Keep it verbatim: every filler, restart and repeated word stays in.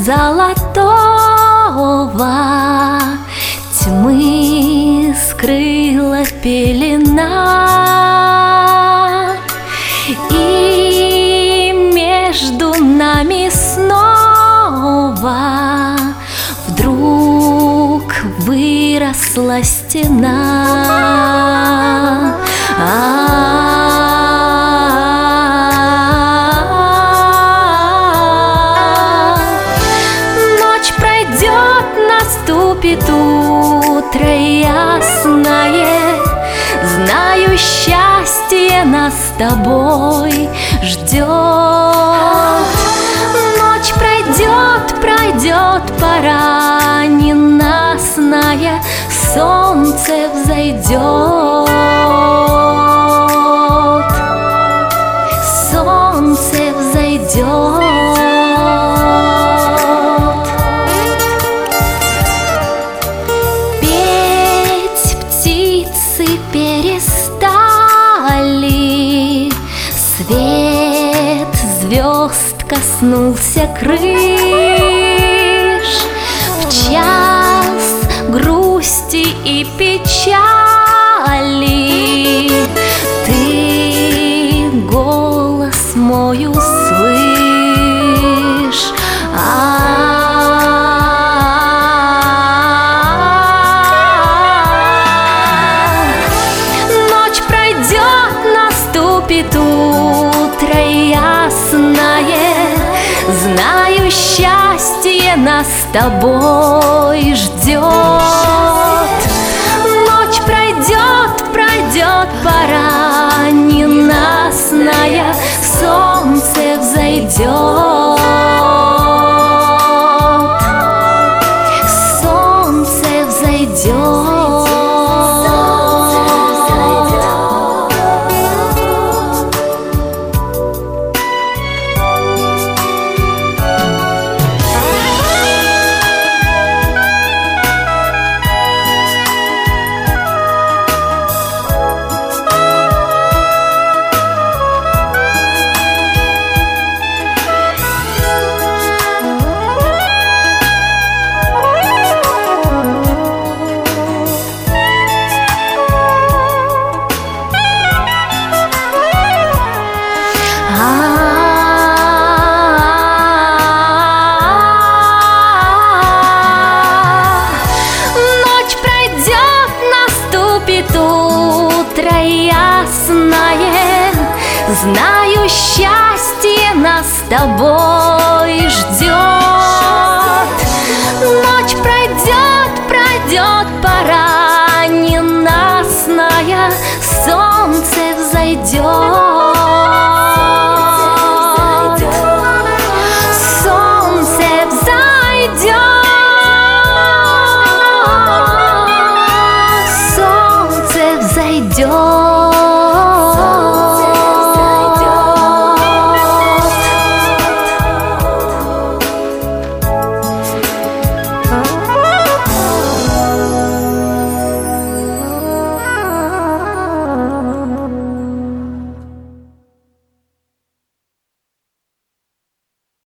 золотого тьмы скрыла пелена, и между нами снова вдруг выросла стена. Ночь пройдет, наступит утро ясное, знаю, счастье нас с тобой ждет. Ночь пройдет, пройдет пора ненастная, солнце взойдет, солнце взойдет. Петь птицы перестали, свет звезд коснулся крыш. В час грусти и печали ты голос мой услышь. Ночь пройдет, наступит утро ясное, знаю, счастье нас с тобой ждет. Ночь пройдет, пройдет пора ненастная, солнце взойдет, солнце взойдет. Ясное, знаю, счастье нас с тобой ждет. Ночь пройдет, пройдет